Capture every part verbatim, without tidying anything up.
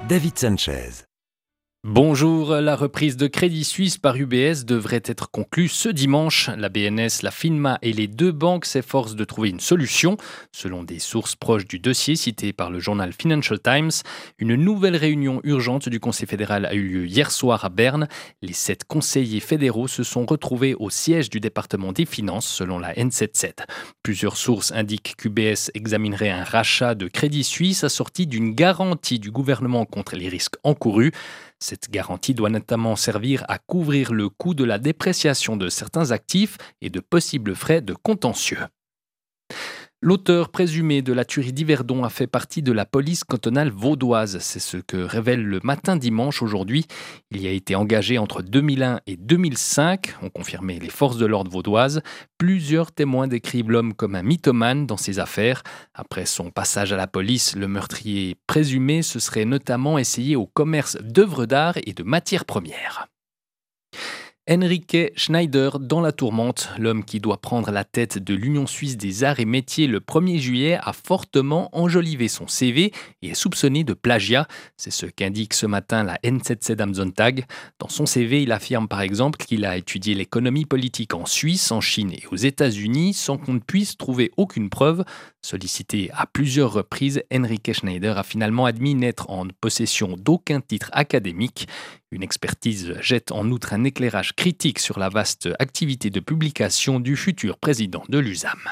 David Sanchez. Bonjour, la reprise de Crédit Suisse par U B S devrait être conclue ce dimanche. La B N S, la FINMA et les deux banques s'efforcent de trouver une solution. Selon des sources proches du dossier cité par le journal Financial Times, une nouvelle réunion urgente du Conseil fédéral a eu lieu hier soir à Berne. Les sept conseillers fédéraux se sont retrouvés au siège du département des finances, selon la N sept sept. Plusieurs sources indiquent qu'U B S examinerait un rachat de Crédit Suisse assorti d'une garantie du gouvernement contre les risques encourus. Cette garantie doit notamment servir à couvrir le coût de la dépréciation de certains actifs et de possibles frais de contentieux. L'auteur présumé de la tuerie d'Yverdon a fait partie de la police cantonale vaudoise. C'est ce que révèle le Matin dimanche aujourd'hui. Il y a été engagé entre deux mille un et deux mille cinq, ont confirmé les forces de l'ordre vaudoises. Plusieurs témoins décrivent l'homme comme un mythomane dans ses affaires. Après son passage à la police, le meurtrier présumé se serait notamment essayé au commerce d'œuvres d'art et de matières premières. Henrike Schneider dans la tourmente. L'homme qui doit prendre la tête de l'Union suisse des arts et métiers le premier juillet a fortement enjolivé son C V et est soupçonné de plagiat. C'est ce qu'indique ce matin la N sept sept am Sonntag. Dans son C V, il affirme par exemple qu'il a étudié l'économie politique en Suisse, en Chine et aux États-Unis sans qu'on ne puisse trouver aucune preuve. Sollicité à plusieurs reprises, Henrike Schneider a finalement admis n'être en possession d'aucun titre académique. Une expertise jette en outre un éclairage critique sur la vaste activité de publication du futur président de l'U S A M.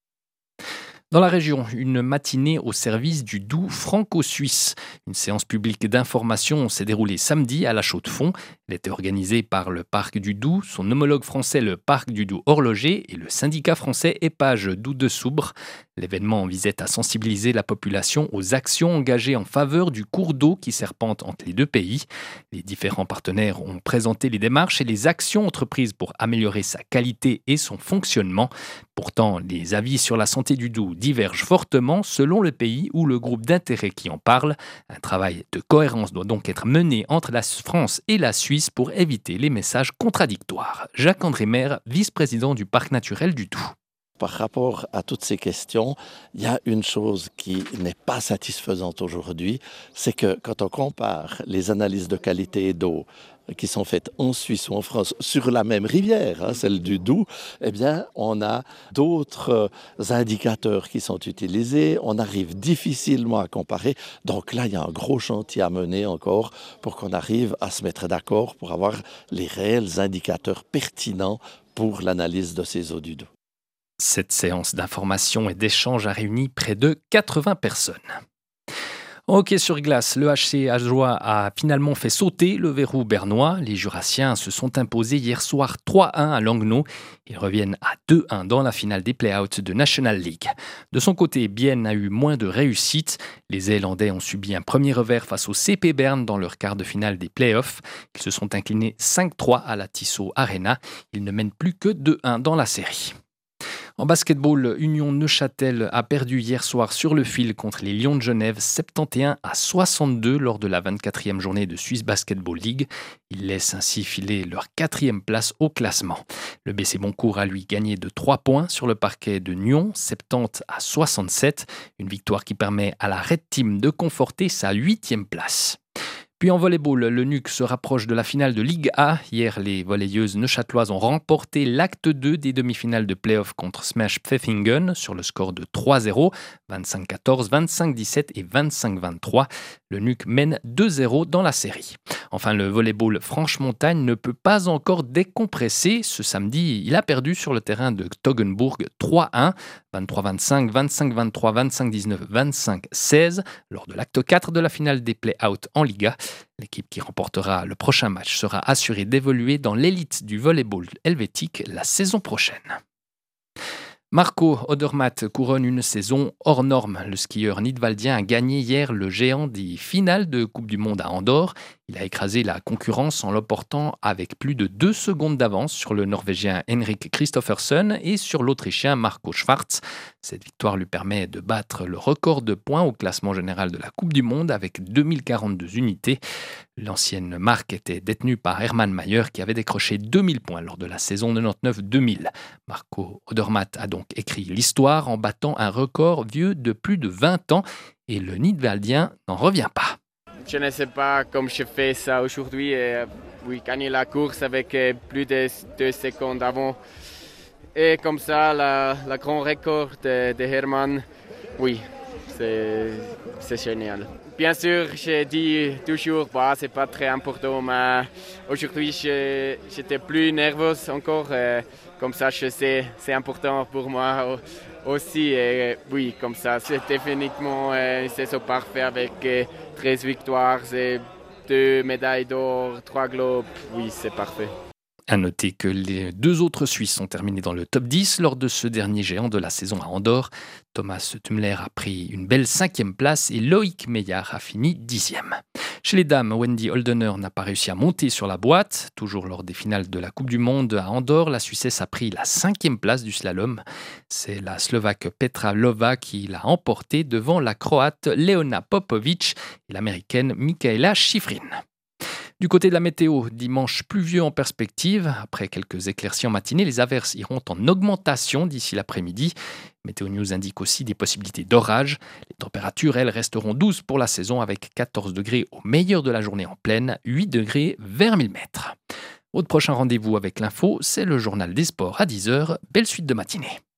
Dans la région, une matinée au service du Doubs franco-suisse. Une séance publique d'information s'est déroulée samedi à la Chaux-de-Fonds. Elle était organisée par le Parc du Doubs, son homologue français le Parc du Doubs horloger et le syndicat français Épage Doubs de Soubre. L'événement visait à sensibiliser la population aux actions engagées en faveur du cours d'eau qui serpente entre les deux pays. Les différents partenaires ont présenté les démarches et les actions entreprises pour améliorer sa qualité et son fonctionnement. Pourtant, les avis sur la santé du Doubs divergent fortement selon le pays ou le groupe d'intérêt qui en parle. Un travail de cohérence doit donc être mené entre la France et la Suisse pour éviter les messages contradictoires. Jacques-André Maire, vice-président du Parc naturel du Doubs. Par rapport à toutes ces questions, il y a une chose qui n'est pas satisfaisante aujourd'hui, c'est que quand on compare les analyses de qualité d'eau qui sont faites en Suisse ou en France sur la même rivière, hein, celle du Doubs, eh bien, on a d'autres indicateurs qui sont utilisés, on arrive difficilement à comparer. Donc là, il y a un gros chantier à mener encore pour qu'on arrive à se mettre d'accord pour avoir les réels indicateurs pertinents pour l'analyse de ces eaux du Doubs. Cette séance d'information et d'échange a réuni près de quatre-vingts personnes. En hockey sur glace, le H C Ajoie a finalement fait sauter le verrou bernois. Les Jurassiens se sont imposés hier soir trois un à Langnau. Ils reviennent à deux un dans la finale des play-outs de National League. De son côté, Bienne a eu moins de réussite. Les Zélandais ont subi un premier revers face au C P Berne dans leur quart de finale des play-offs. Ils se sont inclinés cinq trois à la Tissot Arena. Ils ne mènent plus que deux un dans la série. En basketball, Union Neuchâtel a perdu hier soir sur le fil contre les Lions de Genève soixante et onze à soixante-deux lors de la vingt-quatrième journée de Swiss Basketball League. Ils laissent ainsi filer leur quatrième place au classement. Le B C Boncourt a lui gagné de trois points sur le parquet de Nyon, soixante-dix à soixante-sept. Une victoire qui permet à la Red Team de conforter sa huitième place. Puis en volleyball, le N U C se rapproche de la finale de Ligue A. Hier, les volleyeuses neuchâteloises ont remporté l'acte deux des demi-finales de play-off contre Smash Pfeffingen sur le score de trois zéro, vingt-cinq quatorze, vingt-cinq dix-sept et vingt-cinq vingt-trois. Le N U C mène deux zéro dans la série. Enfin, le volleyball Franche-Montagne ne peut pas encore décompresser. Ce samedi, il a perdu sur le terrain de Toggenburg trois un, vingt-trois vingt-cinq, vingt-cinq vingt-trois, vingt-cinq dix-neuf, vingt-cinq seize lors de l'acte quatre de la finale des play-outs en Liga. L'équipe qui remportera le prochain match sera assurée d'évoluer dans l'élite du volleyball helvétique la saison prochaine. Marco Odermatt couronne une saison hors norme. Le skieur nidwaldien a gagné hier le géant des finales de Coupe du Monde à Andorre. Il a écrasé la concurrence en l'emportant avec plus de deux secondes d'avance sur le Norvégien Henrik Kristoffersen et sur l'Autrichien Marco Schwarz. Cette victoire lui permet de battre le record de points au classement général de la Coupe du Monde avec deux mille quarante-deux unités. L'ancienne marque était détenue par Hermann Mayer qui avait décroché deux mille points lors de la saison quatre-vingt-dix-neuf deux mille. Marco Odermatt a donc écrit l'histoire en battant un record vieux de plus de vingt ans et le Nidwaldien n'en revient pas. je ne sais pas comme je fais ça aujourd'hui. Et, oui, gagner la course avec plus de deux secondes avant. Et comme ça, la, la grand record de, de Hermann, oui, c'est, c'est génial. Bien sûr, je dis toujours, bah, c'est pas très important, mais aujourd'hui, je, j'étais plus nerveuse encore. Euh, comme ça, je sais, c'est important pour moi aussi. Et oui, comme ça, c'est définitivement euh, une saison parfaite avec euh, treize victoires, et deux médailles d'or, trois globes. Oui, c'est parfait. À noter que les deux autres Suisses sont terminés dans le top dix lors de ce dernier géant de la saison à Andorre. Thomas Tümmler a pris une belle cinquième place et Loïc Meillard a fini dixième. Chez les dames, Wendy Holdener n'a pas réussi à monter sur la boîte. Toujours lors des finales de la Coupe du Monde à Andorre, la Suissesse a pris la cinquième place du slalom. C'est la Slovaque Petra Lova qui l'a emportée devant la Croate Leona Popovic et l'Américaine Michaela Schifrin. Du côté de la météo, dimanche pluvieux en perspective. Après quelques éclaircies en matinée, les averses iront en augmentation d'ici l'après-midi. Météo News indique aussi des possibilités d'orage. Les températures, elles, resteront douces pour la saison avec quatorze degrés au meilleur de la journée en pleine, huit degrés vers mille mètres. Votre prochain rendez-vous avec l'info, c'est le journal des sports à dix heures. Belle suite de matinée.